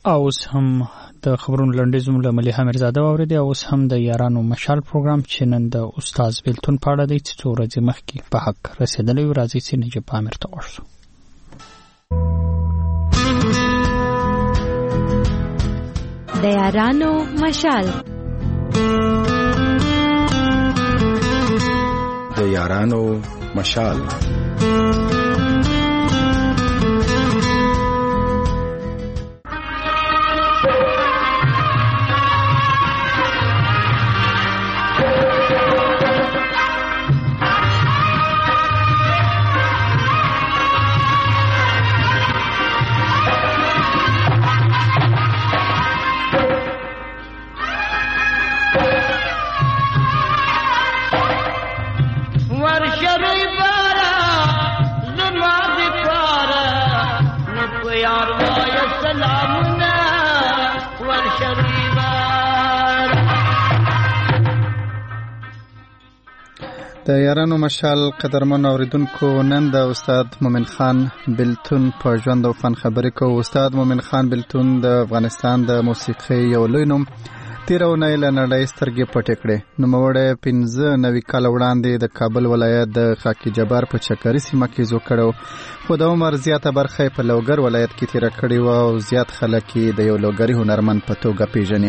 اوس هم د خبرونو لنډیز مله مليحه مرزاده واوریدي. اوس هم د یارانو مشال پروګرام چې نن د استاد بیلتون په اړه دی چې څو ورځې مخکې په حق رسیدلی و. راځي چې نجیب عامر ته ورسو. د یارانو مشال. د یارانو مشال. د یارانو مشال قدرمن اوریدونکو، نن د استاد مومن خان بیلتون په ژوند او فن خبرې کوو. استاد مومن خان بیلتون د افغانستان د موسیقۍ یو لوی نوم. تیرونه یې له نړۍ سترګې پټې کړې. نوموړی 15 کاله وړاندې د کابل ولایت د خاکی جبار په چکري سیمه کې زو کړو، خو د عمر زیاته برخه په لوګر ولایت کې تیر کړی و او زیات خلک د یو لوګری هنرمند په توګه پیژني.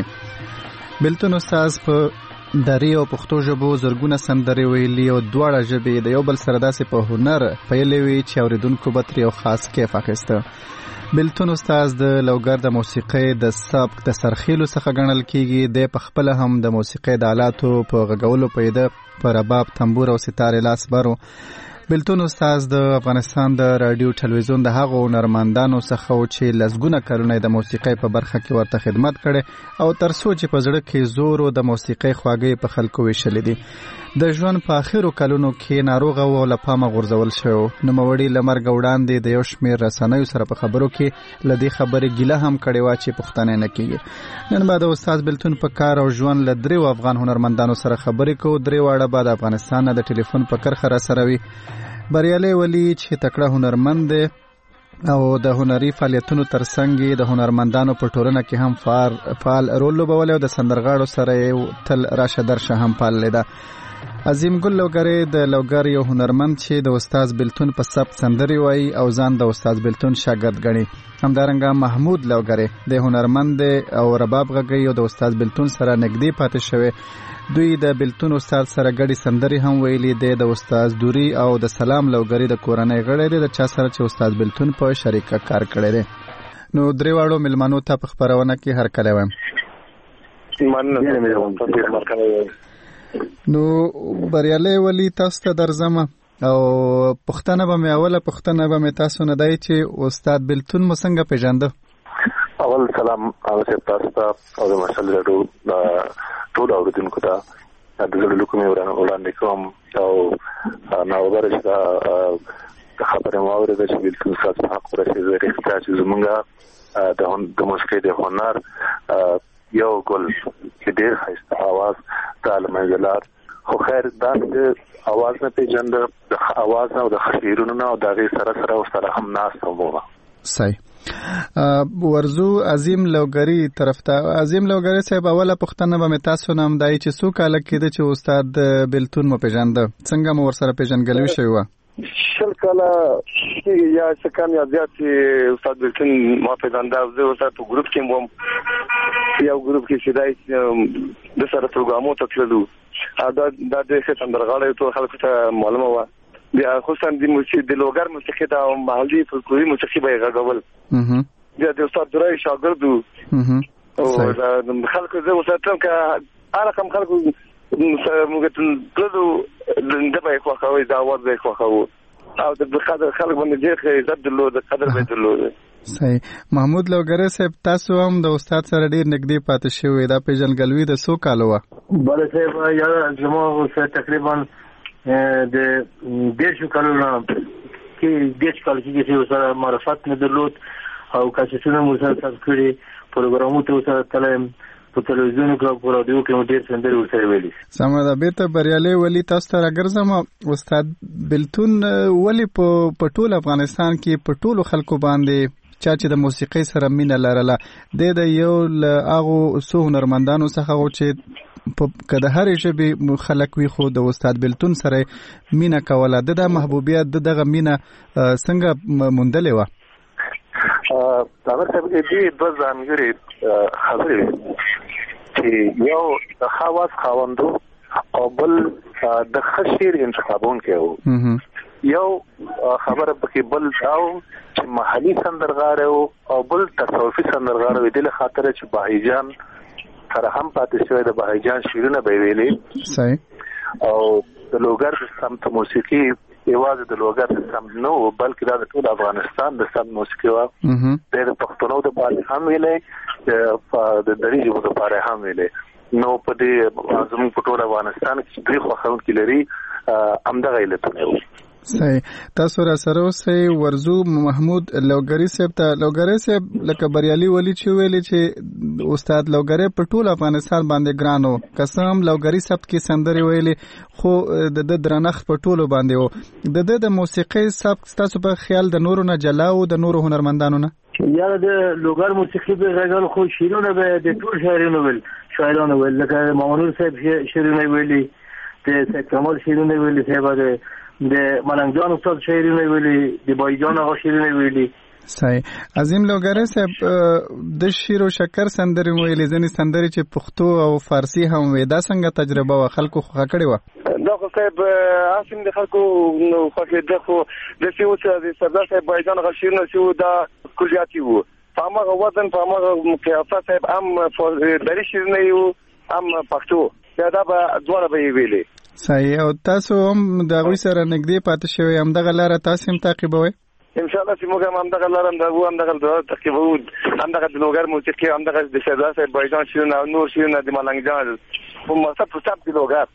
بیلتون استاد په دری او پښتو ژبو زرګونه سندرې ویلي او دواړه ژبې د یو بل سره داسې په هنر پیلې وي چې اوریدونکو به ترې یو خاص کیف اخیسته. بیلتون استاد د لوګر د موسیقۍ د سبک د سرخیلو څخه ګڼل کیږي. د پخپله هم د موسیقۍ د آلاتو په غږولو پیدا په رباب، تنبور او ستاره لاس برو. بیلتون استاد د افغانستان د رادیو ټلویزیون د هغو هنرمندانو څخه و چې لسګونه کلونه د موسیقۍ په برخه کې ورته خدمت کړي او تر څو چې په زړه کې زور او د موسیقۍ خواږی په خلکو ویشلې دي. د ژوند په آخرو کلونو کې ناروغه او له پامه غورځول شو. نوموړي له مرګ وړاندې د یو شمېر رسنیو سره په خبرو کې له دې خبرې ګیله هم کړې وه چې پوښتنه نه کېږي. نن به د استاد بیلتون په کار او ژوند له 3 افغان هنرمندانو سره خبرې کوو. 3 واړه به د افغانستان نه د ټلیفون په کرښه راسره وي. بریالی ولی چې تکړه هنرمند دی او د هنري فعالیتونو ترڅنګ د هنرمندانو په ټولنه کې هم فعال رول لوبولی او د سندرغاړو سره تل راشه درشه هم پاللی ده. عظیم ګل لوګری د لوګر یو هنرمند چې د استاد بیلتون په سبک سندرې وایي او ځان د استاد بیلتون شاګرد ګڼي. همدارنګه محمود لوګری د هنرمند او رباب غږی او د استاد بیلتون سره نږدې پاتې شوی. دوی د بیلتون استاد سره ګډي سندرې هم ویلي دي. د استاد دوری او د سلام لوګری د کورنۍ غړي دي د چا سره چې استاد بیلتون په شریکه کار کړی دی. نو 3 واړو ملمنو ته په خبرونه کې هر کله وایم نو بریالی ولی تاسو ته درځم او پښتنه به مې اوله پښتنه به مې تاسو نه دی چې استاد بیلتون مو څنګه پیژانده؟ اول سلام تاسو ته او د مشال رادیو ټول اوریدونکو ته د زړه کومې وړاندې کوم او نو ورته خبره مو اورېده چې بیلتون سات په حق ورسېږي چې زمونږه د موسیقۍ د هنر یو ګل چې ډېر ښایسته اواز د المنزلات خو خیر دا د اواز نه پیژنده د اواز او د خشیرونو نه او د هغې سره سره ورسره هم ناست ومه صحیح. ورزو عظیم لوګری طرف ته. عظیم لوګری صاحب اوله پوښتنه به مې تاسو نه هم دی چې څو کاله کېده چې استاد بیلتون مو پیژانده؟ څنګه مو ورسره پیژنګلوي شوې وه؟ 20 کاله یا څه کم یا زیات چې استاد بیلتون ما پیژانده. زه ورسره په ګروپ کې وم، یو ګروپ کې چې دی د سره پروګرامو ته تللو. دا د ښه سندرغاړیو ټول خلکو ته معلومه وه. بیا خصوصا د لوګر موسیقي د محلي فولکلوري موسیقي به یې غږول. بیا د استاد دوری شاګرد وو او د خلکو زه وساتم که هر رقم خلکو موږ تللو ده به یې خوښوئ، د اواز به یې خوښوو او د قدر خلک باندې ډېر عزت درلود، قدر به یې درلود. صحیح. محمود لوګری صاحب تاسو هم د استاد سره ډېر نږدې پاتې شوي. دا پیژنګلوي د څو کالو وه؟ بله صاحب یا زما تقریبا د 10 کلونو کې 10 کال کې چې سره معرفت نه درلود او کاسټونه مو سره تاسو کړی پروګرامو ته سره تلم په تلویزیون کې او په رادیو کې مو ډېر سندرې ورسره ویلي. سمه ده. بیرته بریالی ولی تاسو ته راګرځم. استاد بیلتون ولی په ټول افغانستان کې په ټولو خلکو باندې چا چې د موسیقۍ سره مینه لرله د یو هغه څو هنرمندانو څخه چې که د هرې ژبې خلک وي خو د استاد بیلتون سره مینه کوله د محبوبیت دغه مینه څنګه موندلې وه؟ هغه صاحب دې دوه ځانګړې خبرې چې یو د خواص خاوندو او بل د خشیر انتخابونکي وو. یو خبره پکې بل داو چې محلي سندرغاړي او بل تصوفي سندرغاړي د له خاطر چې بهیجان سره هم پاتې شوی د بهیجان شیرونه به ویلې صحیح او د لوګر سمت موسیقي یوازې د لوګر سمت نو بلکې د ټول افغانستان د سمت موسیقي وا د پښتنو د پاره هم ویلې د دریجو د پاره هم ویلې نو په دې زموږ په ټول افغانستان کې درې خوښون کې لري امدغه علتونه وو. صحیح. تاسو را سره اوسئ ورزو محمود لوګری صاحب ته. لوګری صاحب لکه بریالي ولی چې ویلي چې استاد لوګری په ټول افغانستان باندې ګرانو قسم لوګری صاحب کې سندري ویلي خو د درنښت په ټولو باندې وو. د موسیقي صاحب تاسو په خیال د نورو نه جلاو د نورو هنرمندانو نه یا د لوګر موسیقي به غږل خو شیرونه به د ټول شاعرانو ویل لکه مامنور صاحب شیرونه ویلي د سید کمال شیرونه ویلي صاحب د ملنګ جان استاد شیرونه ویلي د بایجان هغه شیرونه ویلي. صحیح. عظیم لوګری صاحب د شیر او شکر سندري ویلي ځنې سندري چې پښتو او فارسی هم وي دا څنګه تجربه وا خلکو خوښه کړې و؟ دا خو صاحب اسیم د خلکو نو خوښه ده خو د سیو چې د سردار صاحب بایجان هغه شیرونه سیو دا کلیاتي وو فهمه وزن فهمه قیافه صاحب هم دری شیرونه یو هم پښتو دا به دوړه به ویلي. صحیح. او تاسو هم د غوي سره نږدې پاتې شوی هم دغه لاره تاسو هم تعقیبوي ان شاء الله چې موږ هم دغه لاره هم دغه تعقیبو هم دغه د لوګر موسیقي هم دغه د سردار صاحب بایجان شیرونه او نور شیرونه د ملنګ جان په مصب د لوګر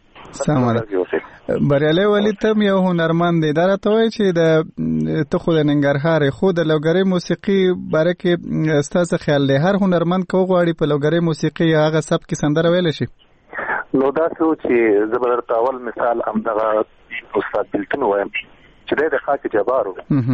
سمه. بریالي ولی تم یو هنرمند دی دا راته وایي چې د ته خو د ننګرهار خو د لوګري موسیقي باره کې ستاسو خیال دی هر هنرمند کو غواړي په لوګري موسیقي هغه سب کې سندره ویل شي؟ نو دا څه چې زبر تاول مثال هم دغه استاد بیلتون وایم چې د خاک جبارو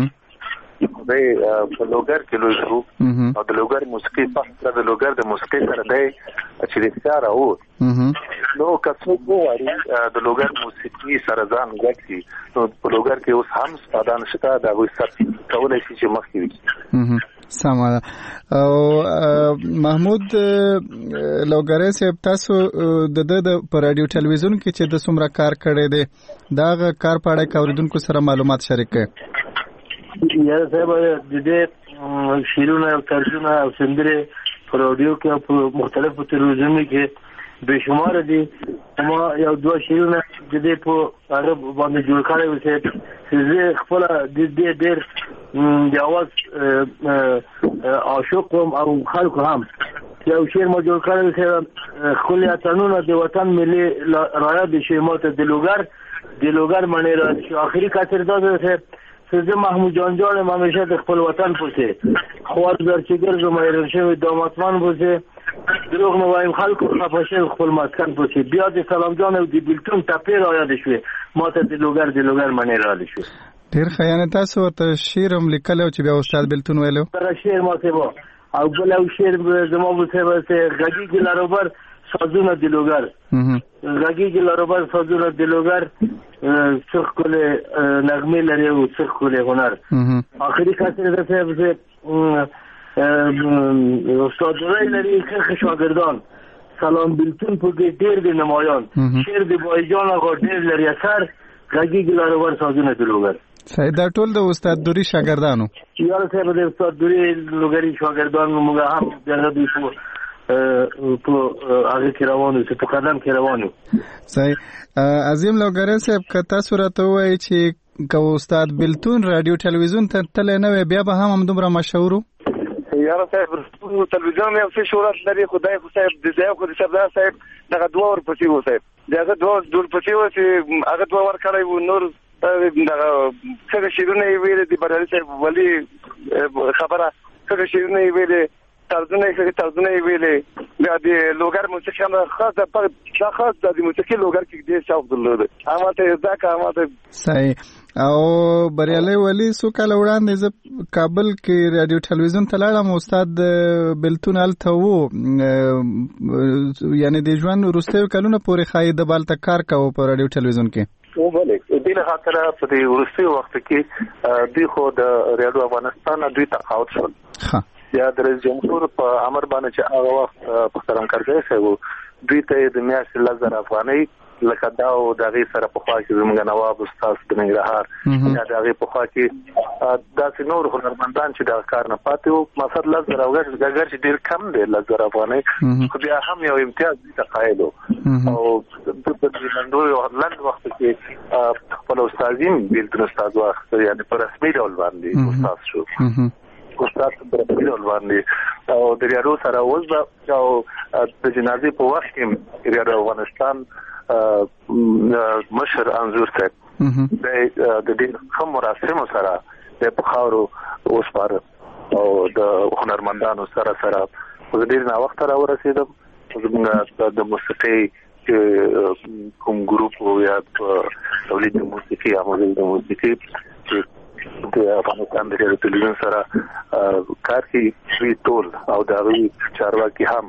په لوګر کې لوجو او د لوګر موسیقي په د لوګر د موسیقي سره دی چې د ښار او نو کڅو وایي د لوګر موسیقي سره ځان غوښتي نو په لوګر کې اوس هم ستادان شته دا وي سر کولای شي چې مخکې وي. سمه. او محمود لوګری صاحب تاسو د په رادیو ټلویزیون کې چې د څومره کار کړی دی دا کار په اړه اوریدونکو سره معلومات شریک کړئ. یا صاحب د دې شیرونه او ترجمه او سندره په رادیو کې په مختلفو ټلویزیونونو کې به شمار دي ما یو دوه شیرونه د دې په عرب باندې جوړ کړی و چې زه خپل د دې ډېر د اواز عاشق او خلکو هم یو شعر ما جوړ کړی چې خپل اتنونه د وطن ملي رايه د شیمات د لوګر منی را اخري کاتر دا چې سیده محمود جان جان همیشه د خپل وطن پوسه خوار درچګر زمایر شوی دامتمن پوسه دروغ نو وایم خلکو خفاشه خپل مسکن پوسه بیا د سلام جان او د بیلتون تپیر آیاد شوی ماته د لوګر منی را شوی. ډیر خیانت تاسو ته شعرم لیکلو چې بیا استاد بیلتون ویلو تر شعر ماته وو او بل او شعر زمو په څه غږی کې لاروبر سازونه د لوګر غږی کې لاروبر سازونه د لوګر څخ کوله نغمه لري او څخ کوله هنر اخري کاتره ده چې استاد لري څخ شاګردان سلام بیلتون په ډیر د نمایان شعر د بایجان هغه ډیر لري اثر غږی کې لاروبر سازونه د لوګر. صحیح. دا ټول د استاد دوری شاګردانو یاره صاحب د استاد دوری لوګری شاګردانو موږ هم دغه دوی په هغه کې روانو چې په قدم کې روانو. صحیح. عظیم لوګری صاحب که تاسو راته وایي چې که استاد بیلتون رادیو ټلویزیون ته تللی نه وی بیا به هم دومره مشهور یاره صاحب ټلویزیون یو څه شهرت لري خدای خو صاحب د ځای خو د سردار صاحب دغه دوه ورپسې و صاحب دغه دوه ورپسې و چې هغه دوه ورکړی و نور دغه څه شیرونه یې ویلې د بریالي صاحب ولي خبره څه شیرونه یې ویلې ترجمه یې ویلې بیا د لوګر موسیقي هم خاص د موسیقي لوګر کې ډېر شوق درلود هغه ته ځکه هغه صحیح. او بریالي ولی څو کاله وړاندې زه کابل کې رادیو ټلویزیون ته لاړم، استاد بلتون هلته وو، یعنی د ژوند وروستیو کلونه پورې ښایي د بالته کار کوو په رادیو ټلویزیون کې. بله دې له خاطره په دې وروستیو وخت کې دوی خو د رادیو افغانستان دوی تقاعد شول. یا د رئیس جمهور په امر باندې چې هغه وخت محترم کارګر صاحب دوی ته د میاشتې 10,000 افغانۍ لکه دا او د هغې سره په خوا کې زموږ نواب استاد د ننګرهار یا د هغې په خوا کې داسې نور هنرمندان چې دغه کار نه پاتې وو، مقصد 10,000 اگر چې ډېر کم دی 10,000 افغانۍ، خو بیا هم یو امتیاز دوی ته قایل وو. او په لنډو یو لنډ وخت کې خپل استازي بېلتون استاد واخیست، یعنې په رسمي ډول باندې استاد شو. استاد په رسمي ډول باندې او د ریاډیو سره اوس به او د جنازې په وخت کې ریاډیو افغانستان مشر انځور صاحب د دې کوم مراسمو سره د خاورو وسپاره او د هنرمندانو سره د ډیر نه وخت را ورسېدم. زموږ د موسیقي کوم ګروپ یا تولید موسیقي عمل د موسیقي چې د افغانستان د ټلویزیون سره کار کوي ټول او د هغوی چارواکي هم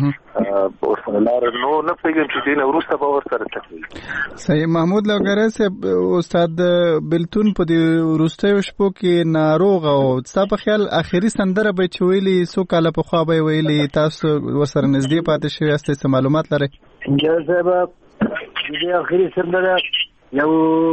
ورسره لار نو نه پوهېږم چې دې نه وروسته به ورسره تکمیل. صحیح. محمود لوګری صاحب، استاد بلتون په دې وروستیو شپو کې ناروغه او ستا په خیال اخري سندره به چې ویلي څو کاله پخوا به یې ویلي، تاسو ورسره نږدې پاتې شوي یاستئ، څه معلومات لرئ؟ جان صاحب د دې اخري سندره یو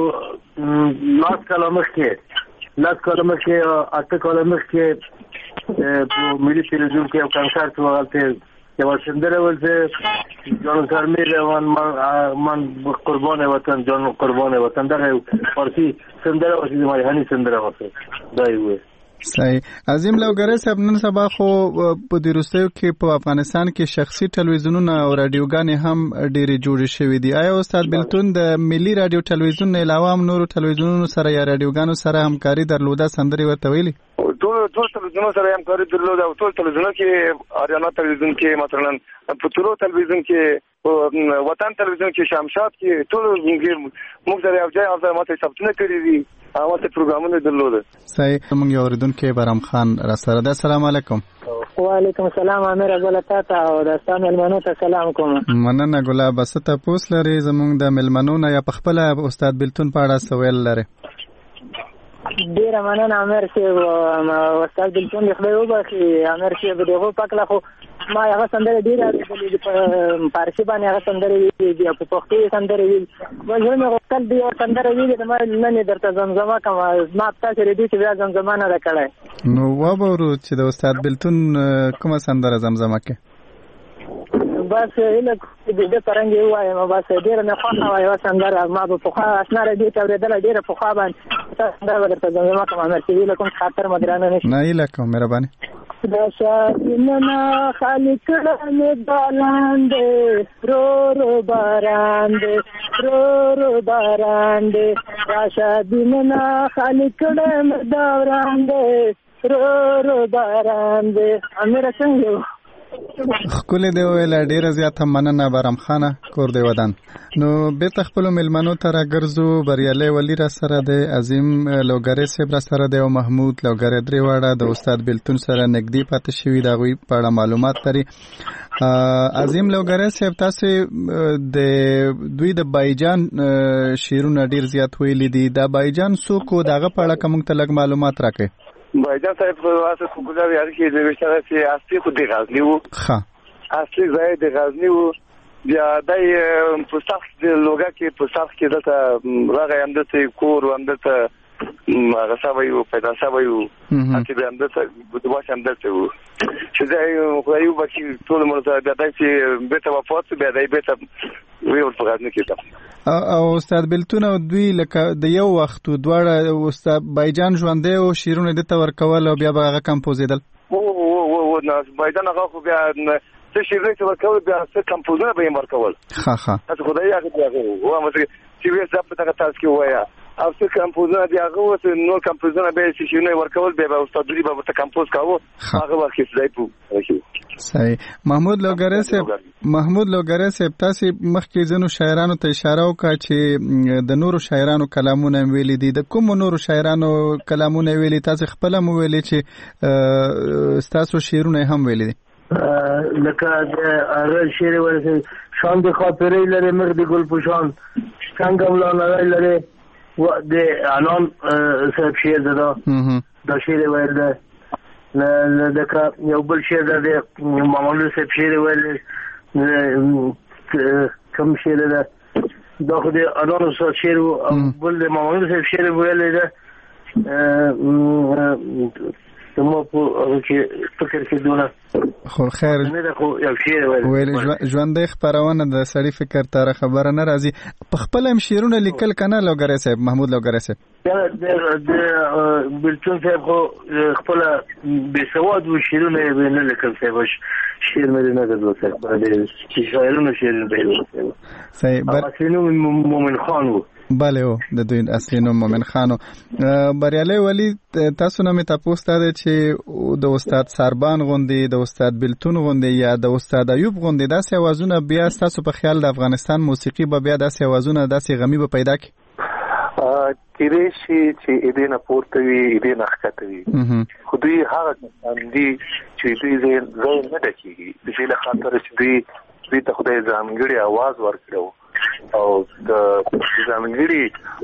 10 کاله مخکې 8 کاله مخکې په ملي تلویزیون کې یو کنسرت و، هلته یو سندره ولته جان کارمیر من قربان وطن جان قربان وطن دغه فارسی سندره و چې مریحاني سندره و دا یو. صحیح. عظیم لوګری صاحب، نن سبا خو په دې وروستیو کې په افغانستان کې شخصي ټلویزیونونه او رادیوګانې هم ډېرې جوړې شوې دي. آیا استاد بلتون د ملي رادیو ټلویزیون نه علاوه هم نورو ټلویزیونونو سره یا رادیوګانو سره همکاري درلوده، سندرې ورته ویلي؟ ټول ټلویزیونونو سره همکاري درلوده او ټول ټلویزیونونو کې آریانا ټلویزیون کې مثلا پترو ټلویزیون کې وطن ټلویزیون کې شمشاد کې ټول موږ سره یو ځای او ماته ثبتونه کړی دي او ته پروګرامونه درلوده. صحیح. موږ یو اوریدونکي برام خان را سره ده. السلام علیکم. وعلیکم السلام. امیر ګل تا او د ستاسو ملمنو ته سلام کوم. مننه ګل. بس ته پوس لري زموږ د ملمنو نه یا په خپل استاد بلتون په اړه سوال لري؟ ډیره مننه امیر صاحب. استاد بلتون خو یو باقي امیر صاحب دغه پکله خو ما هغه سندره ډیره د فارسی باندې هغه سندره دی په پښتو سندره وی وژن غوښتل دی او سندره وی د ما نه درته زمزمه کوم ما تاسو ردی چې بیا زمزمه نه راکړای. نو وبورو چې د استاد بلتون کومه سندره زمزمه کې؟ بس اله د پرنګي وایم بس ډیره نه خوښه وای سندره ما په خوا اسنه ردی ته ورېدل ډیره په خوا باندې سندره درته زمزمه کوم امیر صاحب لکه خاطر مدرانه نشي. نه لکه مهرباني. دشاتنا خالق لمه باران دے رو باران دے رو باران دے دشاتنا خالق لمه دوران دے رو باران دے. امیر څنګه خپل دی ویل ډیره زیاته مننه برام خانه کور دی ودان. نو بیرته خپل ملمنو ته راګرځو. بریالي ولی را سره دی، عظیم لوګری صاحب را سره دی او محمود لوګری درې واړه د استاد بلتون سره نږدې پاتې شوي د هغوی په اړه معلومات لري. عظیم لوګری صاحب، تاسو د دوی د بایجان شعرونه ډیر زیات ویلي دي. دا بایجان څوک و؟ دغه په اړه که موږ ته لږ معلومات راکړئ. بایجان صاحب واسه خو ګذار یاد کې د وشتره چې اصلي خو د غزنی وو. اصلي ځای د غزنی وو. بیا دای په ساخت د لوګا کې په ساخت کې دته راغی اندته کور اندته هغه سوي پیدا سوي چې د اندته د واش اندته وو چې دای خو یو بچی ټول مرته بیا دای چې بیت وفات بیا دای بیت وی ورته غزنی کې. او استاد بلتون او دوی لکه د یو وخت دواړه استاد بایجان ژوندې او شیرونه د تور کول او بیا هغه کمپوزیدل او نو بایجان هغه خو بیا څه شیرونه چې ورکول بیا څه کمپوزونه به یې ورکول. تاسو خدای هغه هو مزه چې وې ځپ ته تاسو کې وایا او څه کمپوزونه دی هغه وته نو کمپوزونه به شیرونه ورکول بیا استاد دوی به ته کمپوز کاوه هغه وخت کې ځای پو صحیح. محمود لوګری صاحب تاسو مخکې ځنو شاعرانو ته اشاره وکړه چې د نورو شاعرانو کلامونه ویلي دي. د کوم نورو شاعرانو کلامونه ویلي؟ تاسو خپل مو ویلي چې تاسو شعرونه هم ویلي دي؟ لکه د هغه شعر ورته شان د خاطرې لري مخ د ګل پوشان څنګه ولاړ لري و د انان صاحب شعر دا شعر ویل ده. لکه یو بل شعر د مامانو صاحب شعر ویل کوم شعر ده دا خو د انان صاحب شعر بل د مامانو صاحب شعر ویل ده. زمو په فکر کې دونه خو خیر ویل ژوندې خبرونه د سړی فکر تر خبره نه راځي. په خپل هم شعرونه لیکل کنه لوګری صاحب؟ محمود لوګری صاحب د بلتون صاحب خو خپل بے سواد و شعرونه نه لیکل صاحب شعر مې نه درلود صاحب چې شاعرونه شعر به صحیح. اصلي مومن خان و بله او د دوی اصلي نوم مومن خانو. بریالي ولی تاسو نه مې تاسو ته چې د استاد سربان غوندي د استاد بلتون غوندي یا د استاد ایوب غوندي داسې اوازونه بیا تاسو په خیال د افغانستان موسیقي به بیا داسې اوازونه داسې غمی به پیدا کی؟ کېدای شي چې دې نه پورته وي دې نه ښکته وي خو دوی هغه دي چې دوی ځای نه ډکېږي چې له خاطر چې دوی ته خدای ځانګړی आवाज ورکړو او د ځانګړي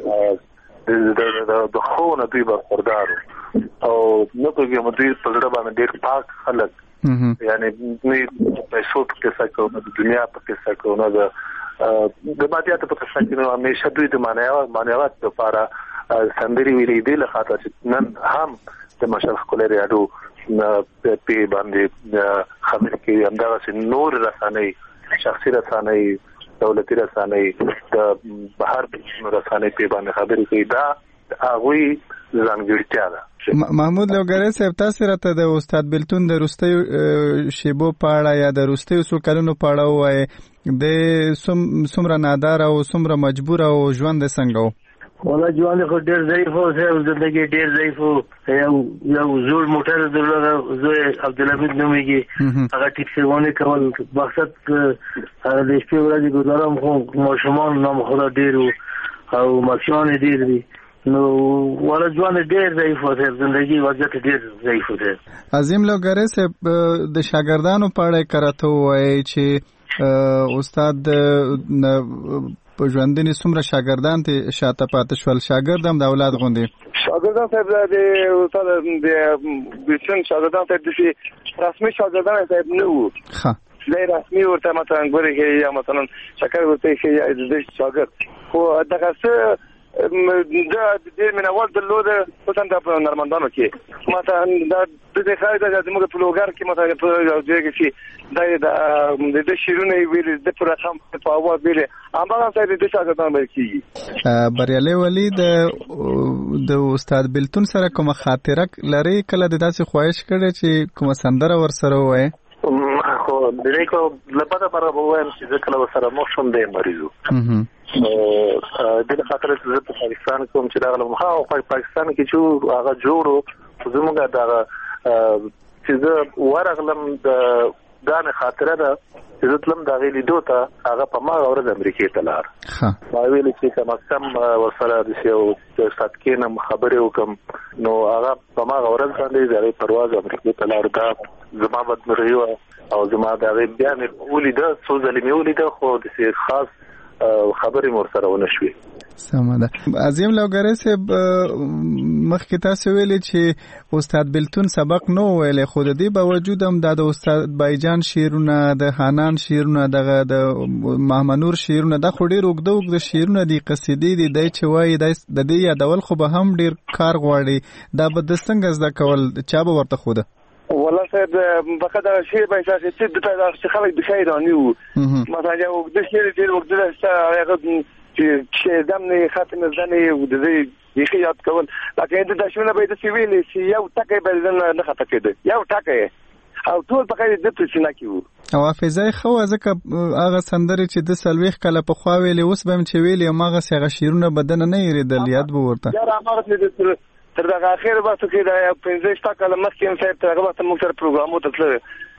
د خوونه دوی برخوردارو او نو دوی دوی په زړه باندې ډېر پاک خلک یعنی نه پیسو په کیسه کو نه د دنیا په کیسه کو نه د مادیات په کیسه کې نو همیشه دوی د معنویات لپاره سندري ویلي دي له خاطر چې نن هم د مشرق کولر یادو په باندې خبرې کې همدغه نور رساني شخصي رساني دولتي رساني د بهر رساني په باندې خبرې کوي دا هغه ځانګړتیا ده. محمود لوګری صاحب تاسو راته د استاد بلتون د روستي شیبو پاړه یا د روستي څو کلونو پاړه وای د څومره نادار او څومره مجبور او ژوند څنګه و؟ ولا ژوند خو ډېر ضعیف و زندګي ډېر ضعیف و. یو زوړ موټر درلوده زوی عبدالحمید نومیږي هغه ټیکسیوانې کول مقصد هغه د شپې ورځې ګزارم خو ماشومان نام خدا ډېر او ماشومان ډېر دي نو ولا ژوند ډېر ضعیف و زندګي وضعیت ډېر ضعیف و. عظیم لوګری صاحب د شاګردانو په اړه کراته وایي چې استاد په ژوندني څومره شاګردان ته شاته پاتې شول شاګرد هم د اولاد غوندي شاګردان صاحب د استاد د بلتون شاګردان صاحب د رسمي شاګردان صاحب نه وو ښه د رسمي ورته مثلا ګوري یا مثلا شکر ورته یا د شاګرد خو دغه څه د دې منوال د لوده پتن د نرمندانو کې مثلا د خایده د موږ په لوګر کې مثلا په ځای کې د شیرونه ویل د پرخم په اواز ویل امبا صاحب د شاګردان باندې بریالي ولی د استاد بلتون سره کوم خاطره لري کله د داسې خواهش کړي چې کوم سندره ور سره وای؟ خو د نیکو لپاره برابر وایم چې کله سره مخ شوم د مریضو د خاطر چې په پاکستان کوم چې دا له پاکستان کې چې هغه جوړو زموږ دا چې زه ورغلم د دانه خاطره ده چې تلم دا غېلی دوته هغه په ما ورځ امریکای ته لاړ ما ویل چې کوم کم ورسره د یو ساتکینم خبرې وکم نو هغه په ما ورځ باندې د پرواز امریکای ته لاړ دا زما بدمرغي او زما دا بیا مې ولیده څو ځلې مې ولیده خو د خاص خبرې مور سره ونه شوې. سمه ده. عظیم لوګری صاحب مخکې تاسو ویلي چې استاد بلتون سبق نو ویلي خو د دې باوجود هم د استاد بایجان شعرونه د حنان شعرونه د محمنور شعرونه د خو ډېر اوږده شعرونه دي قصیدې دي د چې وایي د دې یادول خو به هم ډېر کار غواړي دا به د څنګه زده کول چا به ورته خوده؟ والله صاحب بقى ده شيء بس سيد بتاع خلق بخيراني مثلا وقدر شيء دير وقدر ياخذ شيء دمني خاتم الزني ودي يخيط كون لكن انت ده شنو بيد سيفيلي سي يو تاكي بدن نه خطا كده يو تاكي او ټول په کې د تسنا کیو او حافظه خو ځکه هغه سندري چې د سلويخ کله په خوا ویلې اوس به چې ویلې ماغه سیغه شیرونه بدن نه یریدل یاد به ورته یاره هغه دې تر دا اخر واسو کې دا 15 کاله مخکې هم صاحب هغه واسه موږ سره پروګرامو ته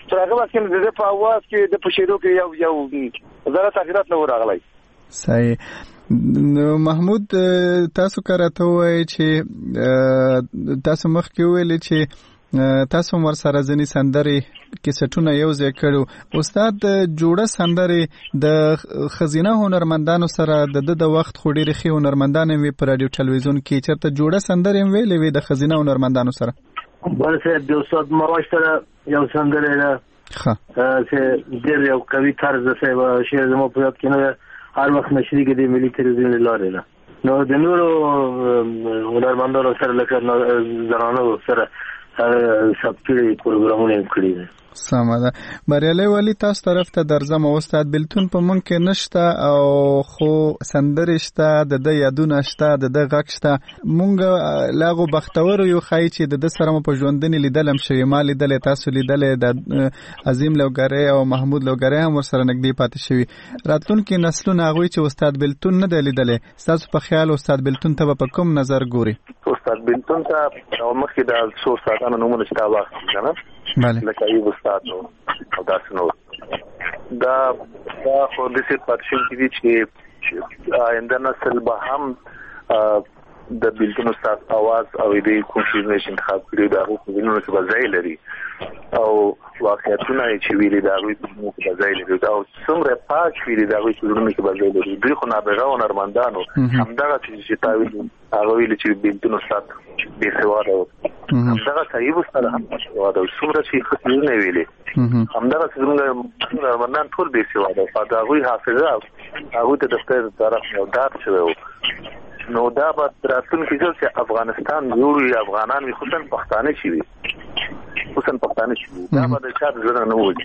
تر هغه وخت کې د په आवाज کې د پښېدو کې یو زړه تغیرات نه راغلی. صحیح. نو محمود تاسو کارته وای چې تاسو مخکې ویل چې تاسو ور سره ځنی سندري کیسټونه یو ځای کړو. استاد جوړه سندري د خزینه هنرمندانو سره د وخت خو ډېر ښه هنرمندان وي په رادیو ټلویزیون کې چرته جوړه سندري ویلې وي د خزینه هنرمندانو سره؟ بلته د استاد مروج سره یو سندري ده چې ډېر یو کوي طرز سه شعر زمو په یاد کې نه هر وخت نشري کې د ملي ټلویزیون لاره ده. نو د نورو هنرمندانو سره لکه زنانو سره سبکړي پروګرامونه کړی دي. سمه ده. بریالي ولی تاسو طرف ته درځم. استاد بلتون په مونږ کې نشته او خو سندرې شته د یادونه شته د غږ شته. مونږ لاغو بختور یو خای چې د سره په ژوندنی لیدلم شوی ما لیدل تاسو لیدل د عظیم لوګری او محمود لوګری هم ورسره نږدې پاتې شوی. راتلونکي نسلونه هغه چې استاد بلتون نه دی لیدل تاسو په خیال استاد بلتون ته په کوم نظر ګوري؟ استاد بلتون ته مخکې د څو ساعتونو نومونه شته واخلي نه بله لکه ایوب استاد او داسې نور دا خو د سیټ پاتشن کې دي چې آینده نسل به هم د بلتون استاد आवाज او د کومپوزیشن انتخاب کړي دا په وینونو کې بځای لري او واقعیتونه چې ویلي دا وی په موږ کې بځای لري او څومره پاک ویلي دا وی په وینونو کې بځای لري. دوی خو نابغه هنرمندانو همدغه چې تاویل هغه ویل چې بلتون استاد بې سواده همدغه صحیح استاد هم سواده څومره چې خطرونه ویلي همدغه څنګه هنرمندان ټول بې سواده او دا غوي حافظه هغه ته د خپل طرف یو دار شوی. نو دا به راتلونکي چې افغانستان جوړي افغانان وي خصوصا پښتانه شي دا به د چا ځنه نه وي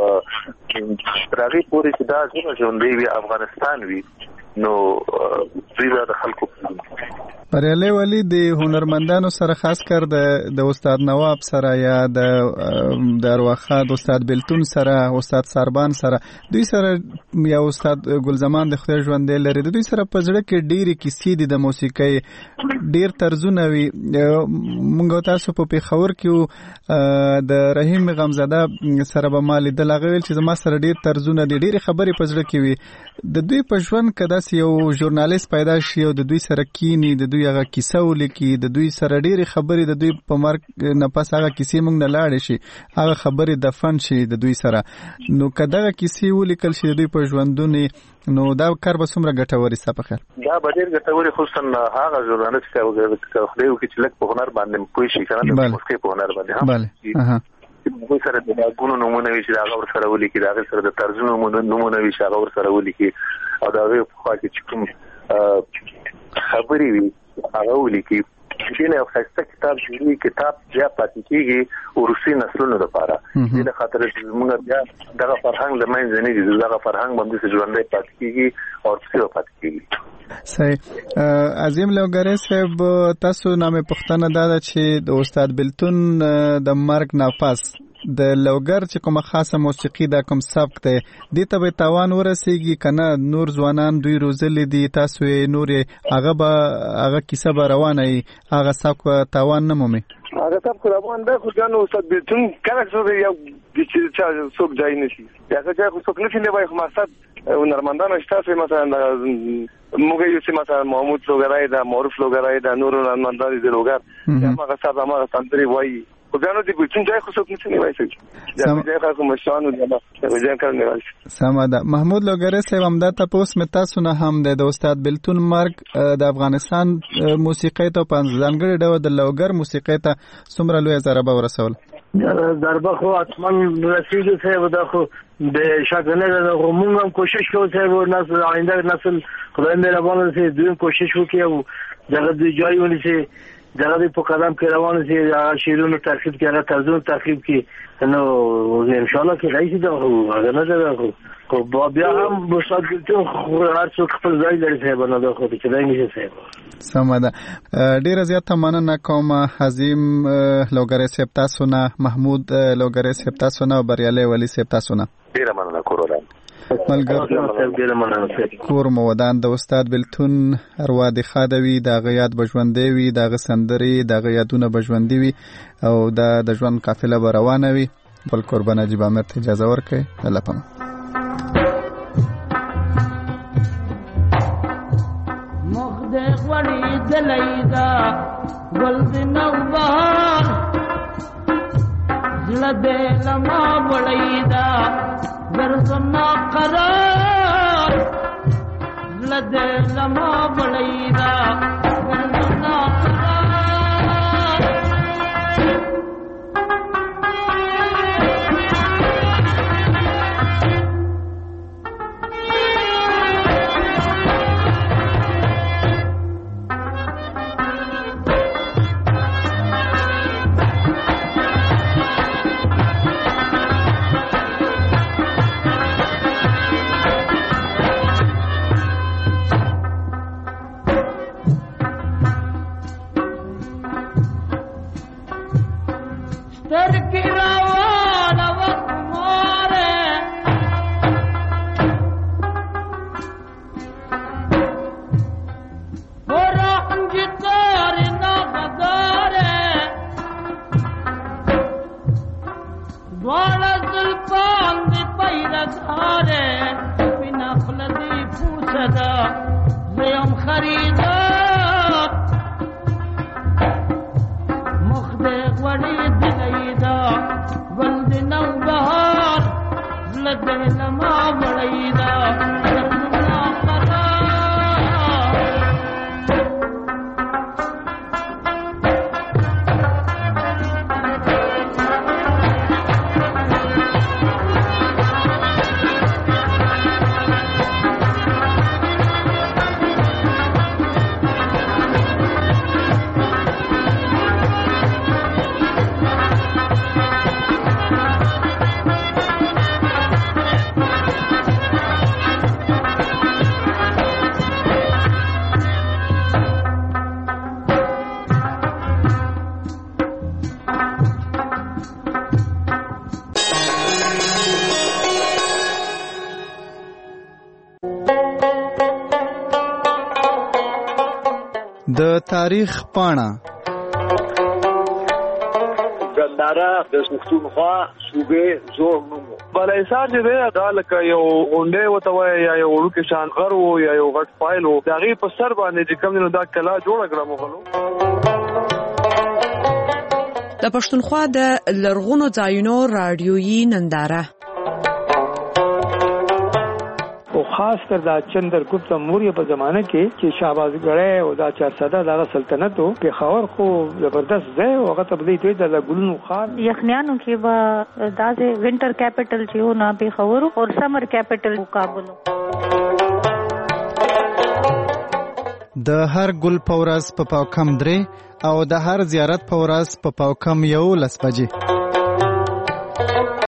ترغیب پورې چې دا ژوندۍ وي افغانستان وي نو دوی د خلکو بریالي ولی د هنرمندانو سره خاص کر د استاد نواب سره یا د ارواخا د استاد بلتون سره استاد سربان سره دوی سره یا استاد ګلزمان د خدای ژوند لري دوی سره په ځړه کې ډېری کیسې دي د موسیقۍ ډېر طرزونه وي. مونږ تاسو په پیښور کې د رحیم غمزاده سره به مال د لغویل چې ما سره ډېر طرزونه دي ډېری خبرې په ځړه کې وي. د دوی په ژوند کې داس یو ژورنالیست پیدا شي او د دوی سره کینی د دوی هغه کیسه ولیکي د دوی سره ډېری خبرې د دوی په مرګ نه پس هغه کیسې موږ نه لاړې شي هغه خبرې دفن شي د دوی سره. نو کداغه کیسې ولیکل شي د دوی په ژوندونی نو دا کار به څومره ګټوري ستا په خیال؟ دا به ډېر ګټوري خصوصا هغه ژورنالیست چې خدای وکړي چې لږ په هنر باندې پوه شي کنه د موسیقۍ په هنر باندې هم بله سره د غونو نمونه وي چې هغه ورسره ولیکي دا هغه سره د طرزونو نمونه وي چې هغه ورسره ولیکي او دا هغه په خوا کې چې کوم خبرې وي هغه ولیکي. دینه یو ښایسته کتاب جوړي کتاب بیا پاتې کېږي ورسي نسلونو لپاره دغه خاطر چې موږ بیا دغه فرهنګ د منځ نه دي دغه فرهنګ باندې ژوندۍ پاتې کېږي او څه پاتې کېږي. صحیح. عظیم لوګری صاحب تاسو نامه پښتنه دا چې د استاد بلتون د مرګ نه پس د لوګر چې کومه خاصه موسیقي دا کوم سبک دی دې ته به تاوان ورسیږي کنه نور ځوانان دوی روزلې دي تاسو نور هغه کیسه به روانه هغه سبک تاوان نه مومي هغه سبک روان ده خو ځان استاد بلتون کله څه یو چې څوک ځای نشي یا چې څوک نشي نه وای خو مقصد هنرمندان شته مثلا موږ یو چې مثلا محمود لوګرای دا معروف لوګرای دا نور هنرمندان دي لوګر هغه سبا ما سندري وای خدانو دې بلتون ځای خو څوک نشي نه وای دا ځای خو مشانو دا ځای کار نه وای. سمه ده. محمود لوګری صاحب هم دا تاسو مې تاسو نه هم د استاد بلتون مرګ د افغانستان موسیقۍ ته په ځانګړي ډول د لوګر موسیقۍ ته څومره لوی ضربه ورسول؟ ضربه خو اتمن رسیدو صاحب دا خو د شاګنه د موږ هم کوشش کوو صاحب نسل آینده نسل خدای مهربان شي دوی کوشش وکړي او دغه د ځای ونیسي دغه په قدم کې روان شي هغه شیرونو ترکیب کې هغه طرزونو ترکیب کې نو ان شاء الله کې راځي دا هغه نه ده خو بیا هم استاد بلتون هر څوک خپل ځای لري صاحب نه ده خو چې دای نشي صاحب. سمه ده. ډیره زیاته مننه کوم عظیم لوګری صاحب تاسو نه محمود لوګری صاحب تاسو نه بریالي ولی صاحب تاسو نه ډیره مننه کورولا کور مودان د استاد بلتون اروا د خادوي د غیاد بجوندې وي د غسندري د غیادونه بجوندې وي او د ژوند قافله روانه وي بل قربان عجیب عامر ته اجازه ورکړئ الله پامان. دلیدا ولد نوبهار زلده لما بلیدا درسنا قرار زلده لما بلیدا درسنا د تاریخ پاڼه ګنداره د پښتونخوا صوبې زوړ نوم بالاحصار چې دی دا لکه یو غونډۍ ورته وایي یا یو وړوکی شان غر و یا یو غټ فایل و د هغې په سر باندې چې کوم دی نو دا کلا جوړه کړه مغلو. د پښتونخوا د لرغونو ځایونو راډیویي ننداره او خاص کر دا چندرګپت موریه په زمانه کې چې شهبازګړی او دا 400 دغه سلطنت او پېښور خو زبردست ځای او هغه ته بدلی دوی د ګلونو خار یخنیانو کې به داسې وینټر کیپټل چې و نه پېښور او سمر کیپټل کابل. د هر ګل په ورځ په پاوکم 3 او د هر زیارت په ورځ په پاوکم 11 بجې.